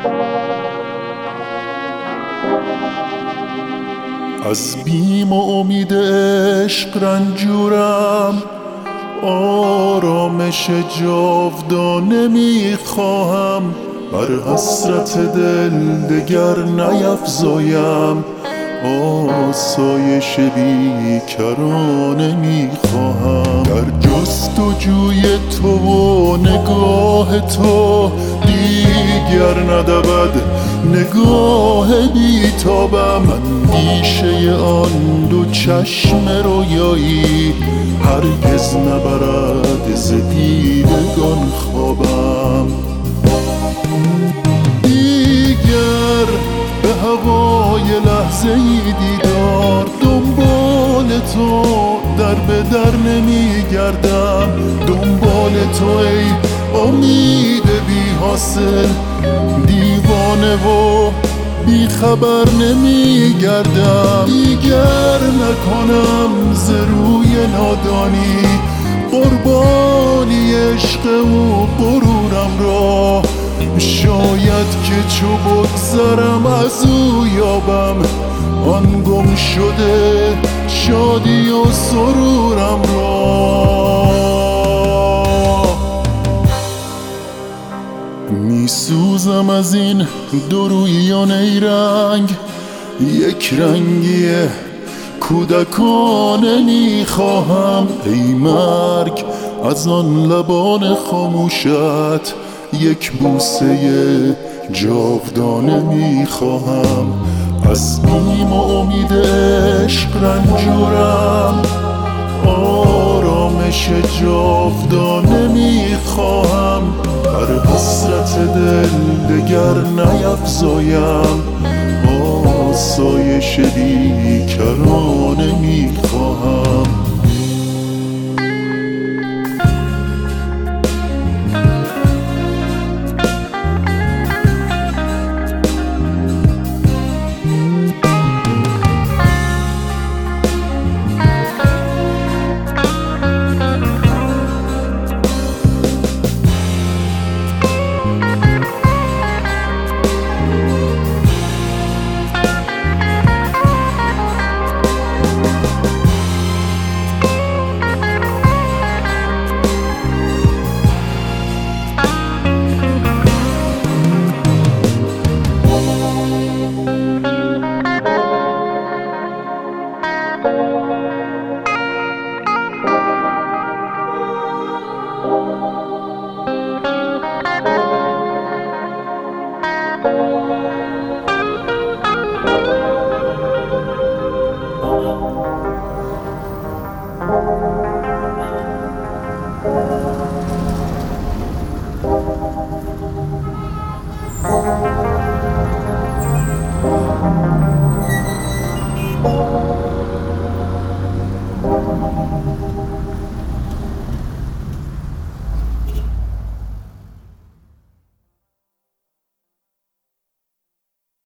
از بیم و امید عشق رنجورم، آرامش جاودانه میخواهم. بر حسرت دل دگر نیفزایم، آسایش بیکرانه میخواهم. در جستجوی تو و نگاه تو دیگر ندود نگاه بیتابم. اندیشه آن دو چشم رویایی هرگز نبرد ز دیدگان خوابم. دیگر به هوای لحظه ای دیدار، دنبال تو در به در نمی گردم. دنبال تو ای امید بی حاصل، دیوانه و بی خبر نمی گردم. دیگر نکنم ز روی نادانی قربانی عشق و غرورم را. شاید که چو بگذرم از او یابم آن گم شده شادی و سرورم را. می سوزم از این دو رویان ای رنگ، یک رنگی کودکانه می خواهم. ای مرگ از آن لبان خاموشت یک بوسه جاودانه می خواهم. از بیم و امید عشق رنجورم، آرامش جاودانه می خواهم. بر حسرت دل دگر نیفزایم، آسایش بیکرانه می خواهم.